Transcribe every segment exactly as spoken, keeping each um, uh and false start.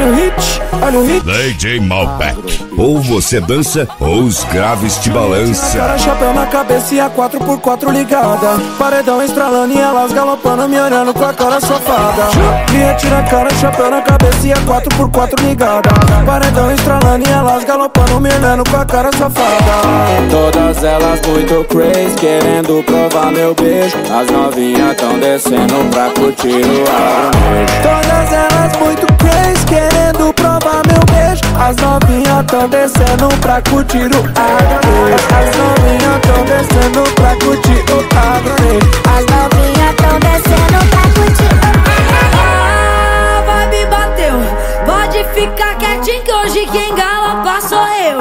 olha o hit, olha o hit. D J Malbec. Ou você dança, ou os graves te balança. Cara, chapéu na cabeça e a quatro por quatro ligada. Paredão estralando e elas galopando, me olhando com a cara safada. Juliette na cara, chapéu na cabeça e a quatro por quatro ligada. Paredão estralando e elas galopando, me olhando com a cara safada. Todas elas muito crazy, querendo provar meu beijo. As novinhas tão descendo pra curtir o agronejo. Todas elas muito crazy, querendo provar meu beijo. As novinhas tão descendo pra curtir o agronejo. As novinhas tão descendo pra curtir o agronejo. As novinhas tão descendo pra curtir o agronejo. A vibe bateu, pode ficar quietinho que hoje quem galopa sou eu.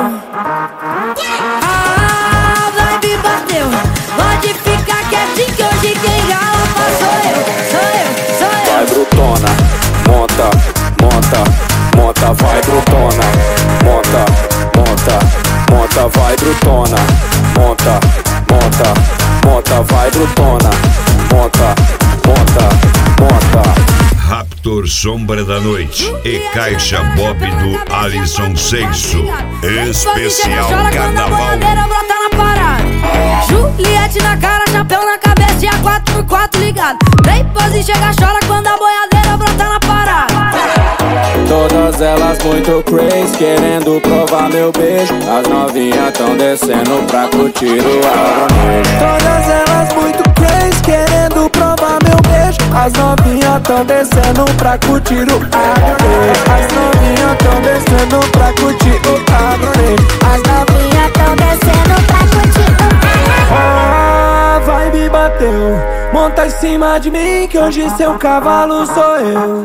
A vibe bateu, pode ficar quietinho que hoje quem galopa sou eu. Sou eu, sou eu. Vai brutona, monta, monta, monta, vai brutona. Monta, monta, monta, vai brutona. Monta, monta, monta, vai brutona. Monta, monta, monta. Raptor Sombra da Noite e Caixa Bob do Alisson Seiso. Especial Carnaval. Brota na parada. Juliette na cara, chapéu na cabeça e a quatro por quatro ligado. Vem pose, chega, chora quando a boiadeira brota na parada. Todas elas muito crazy, querendo provar meu beijo. As novinhas tão descendo pra curtir o agronejo. Todas elas muito crazy, querendo provar meu beijo. As novinhas tão descendo pra curtir o agronejo. As novinhas tão descendo pra curtir o agronejo. As novinhas tão descendo pra curtir o agronejo. A vibe bateu, monta em cima de mim que hoje seu cavalo sou eu.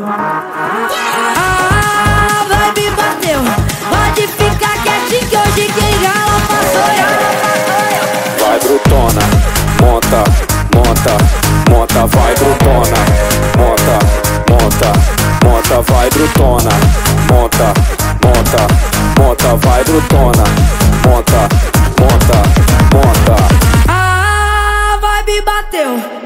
A vibe bateu, pode ficar quietinho que hoje quem galopa sou eu. Vai brutona, monta, monta, monta, vai brutona. Monta, monta, monta, vai brutona. Monta, monta, monta, vai brutona. Monta, monta, monta. A vibe bateu,